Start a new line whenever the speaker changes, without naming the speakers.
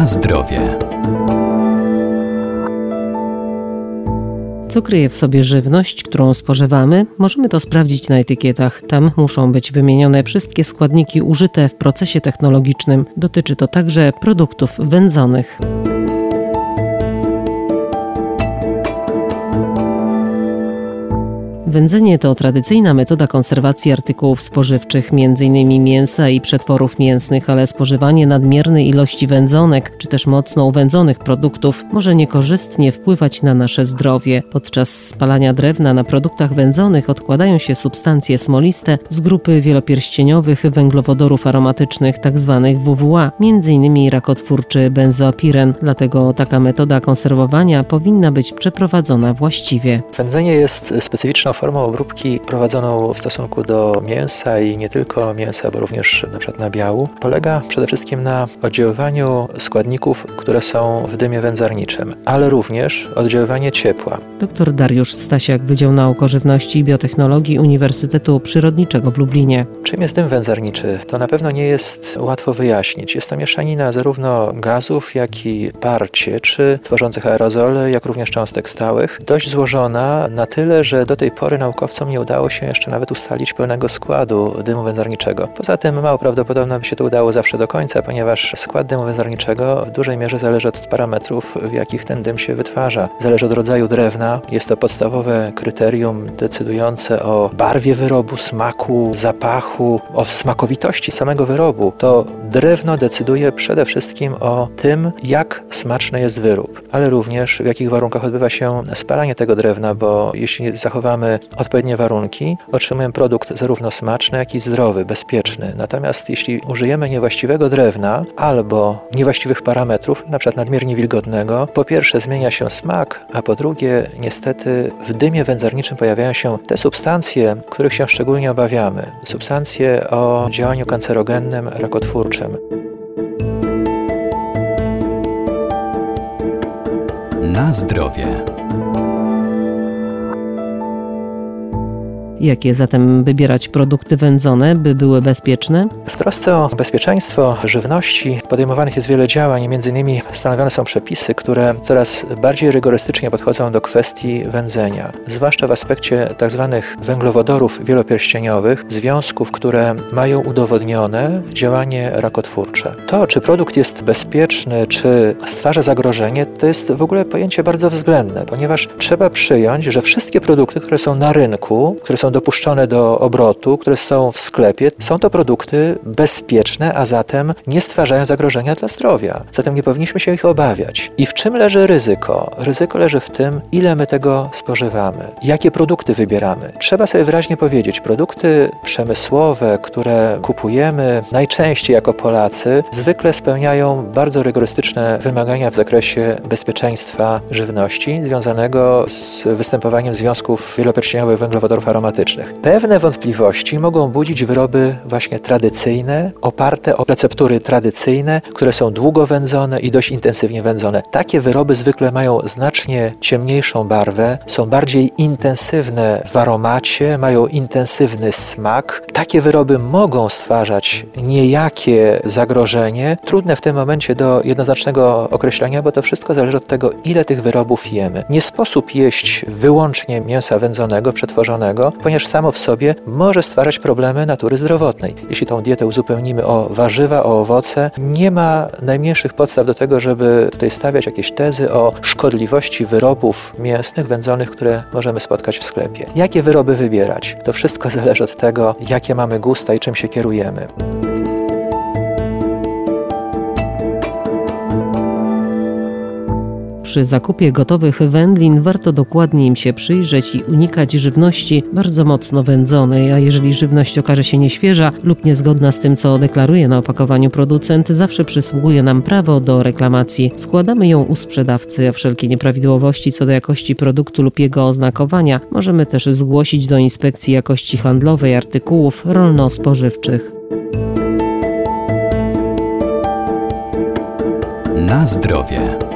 Na zdrowie.
Co kryje w sobie żywność, którą spożywamy? Możemy to sprawdzić na etykietach. Tam muszą być wymienione wszystkie składniki użyte w procesie technologicznym. Dotyczy to także produktów wędzonych. Wędzenie to tradycyjna metoda konserwacji artykułów spożywczych, m.in. mięsa i przetworów mięsnych, ale spożywanie nadmiernej ilości wędzonek, czy też mocno uwędzonych produktów może niekorzystnie wpływać na nasze zdrowie. Podczas spalania drewna na produktach wędzonych odkładają się substancje smoliste z grupy wielopierścieniowych węglowodorów aromatycznych, tzw. WWA, m.in. rakotwórczy benzoapiren. Dlatego taka metoda konserwowania powinna być przeprowadzona właściwie.
Wędzenie jest specyficzną formą obróbki prowadzoną w stosunku do mięsa i nie tylko mięsa, bo również np. nabiału. Polega przede wszystkim na oddziaływaniu składników, które są w dymie wędzarniczym, ale również oddziaływanie ciepła.
Dr Dariusz Stasiak, Wydział Nauk o Żywności i Biotechnologii Uniwersytetu Przyrodniczego w Lublinie.
Czym jest dym wędzarniczy? To na pewno nie jest łatwo wyjaśnić. Jest to mieszanina zarówno gazów, jak i par cieczy, tworzących aerozole, jak również cząstek stałych. Dość złożona na tyle, że do tej pory naukowcom nie udało się jeszcze nawet ustalić pełnego składu dymu wędzarniczego. Poza tym mało prawdopodobne by się to udało zawsze do końca, ponieważ skład dymu wędzarniczego w dużej mierze zależy od parametrów, w jakich ten dym się wytwarza. Zależy od rodzaju drewna. Jest to podstawowe kryterium decydujące o barwie wyrobu, smaku, zapachu, o smakowitości samego wyrobu. To drewno decyduje przede wszystkim o tym, jak smaczny jest wyrób, ale również w jakich warunkach odbywa się spalanie tego drewna, bo jeśli zachowamy odpowiednie warunki, otrzymujemy produkt zarówno smaczny, jak i zdrowy, bezpieczny. Natomiast jeśli użyjemy niewłaściwego drewna albo niewłaściwych parametrów, np. nadmiernie wilgotnego, po pierwsze zmienia się smak, a po drugie niestety w dymie wędzarniczym pojawiają się te substancje, których się szczególnie obawiamy. Substancje o działaniu kancerogennym, rakotwórczym.
Na zdrowie.
Jakie zatem wybierać produkty wędzone, by były bezpieczne?
W trosce o bezpieczeństwo żywności podejmowanych jest wiele działań. Między innymi stanowione są przepisy, które coraz bardziej rygorystycznie podchodzą do kwestii wędzenia. Zwłaszcza w aspekcie tzw. węglowodorów wielopierścieniowych, związków, które mają udowodnione działanie rakotwórcze. To, czy produkt jest bezpieczny, czy stwarza zagrożenie, to jest w ogóle pojęcie bardzo względne, ponieważ trzeba przyjąć, że wszystkie produkty, które są na rynku, które są dopuszczone do obrotu, które są w sklepie, są to produkty bezpieczne, a zatem nie stwarzają zagrożenia dla zdrowia. Zatem nie powinniśmy się ich obawiać. I w czym leży ryzyko? Ryzyko leży w tym, ile my tego spożywamy, jakie produkty wybieramy. Trzeba sobie wyraźnie powiedzieć, produkty przemysłowe, które kupujemy najczęściej jako Polacy, zwykle spełniają bardzo rygorystyczne wymagania w zakresie bezpieczeństwa żywności związanego z występowaniem związków wielopierścieniowych węglowodorów aromatycznych. Pewne wątpliwości mogą budzić wyroby właśnie tradycyjne, oparte o receptury tradycyjne, które są długo wędzone i dość intensywnie wędzone. Takie wyroby zwykle mają znacznie ciemniejszą barwę, są bardziej intensywne w aromacie, mają intensywny smak. Takie wyroby mogą stwarzać niejakie zagrożenie. Trudne w tym momencie do jednoznacznego określenia, bo to wszystko zależy od tego, ile tych wyrobów jemy. Nie sposób jeść wyłącznie mięsa wędzonego, przetworzonego, ponieważ samo w sobie może stwarzać problemy natury zdrowotnej. Jeśli tą dietę uzupełnimy o warzywa, o owoce, nie ma najmniejszych podstaw do tego, żeby tutaj stawiać jakieś tezy o szkodliwości wyrobów mięsnych, wędzonych, które możemy spotkać w sklepie. Jakie wyroby wybierać? To wszystko zależy od tego, jakie mamy gusta i czym się kierujemy.
Przy zakupie gotowych wędlin warto dokładnie im się przyjrzeć i unikać żywności bardzo mocno wędzonej, a jeżeli żywność okaże się nieświeża lub niezgodna z tym, co deklaruje na opakowaniu producent, zawsze przysługuje nam prawo do reklamacji. Składamy ją u sprzedawcy, a wszelkie nieprawidłowości co do jakości produktu lub jego oznakowania możemy też zgłosić do Inspekcji Jakości Handlowej Artykułów Rolno-Spożywczych.
Na zdrowie.